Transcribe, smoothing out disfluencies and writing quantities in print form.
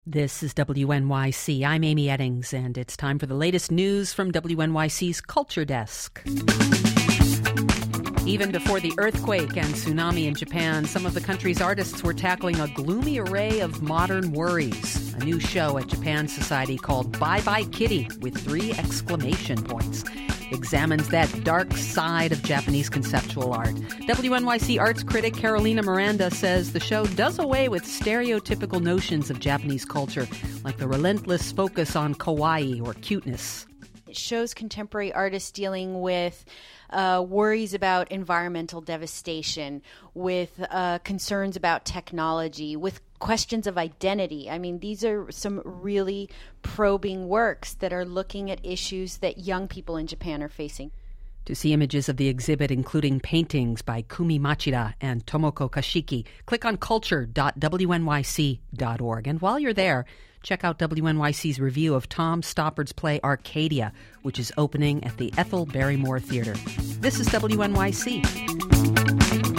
This is WNYC. I'm Amy Eddings, and it's time for the latest news from WNYC's Culture Desk. Even before the earthquake and tsunami in Japan, some of the country's artists were tackling a gloomy array of modern worries. A new show at Japan Society called Bye Bye Kitty, with 3 exclamation points, examines that dark side of Japanese conceptual art. WNYC arts critic Carolina Miranda says the show does away with stereotypical notions of Japanese culture, like the relentless focus on kawaii or cuteness. It shows contemporary artists dealing with worries about environmental devastation, with concerns about technology, with questions of identity. I mean, these are some really probing works that are looking at issues that young people in Japan are facing. To see images of the exhibit, including paintings by Kumi Machida and Tomoko Kashiki, click on culture.wnyc.org. And while you're there, check out WNYC's review of Tom Stoppard's play Arcadia, which is opening at the Ethel Barrymore Theater. This is WNYC.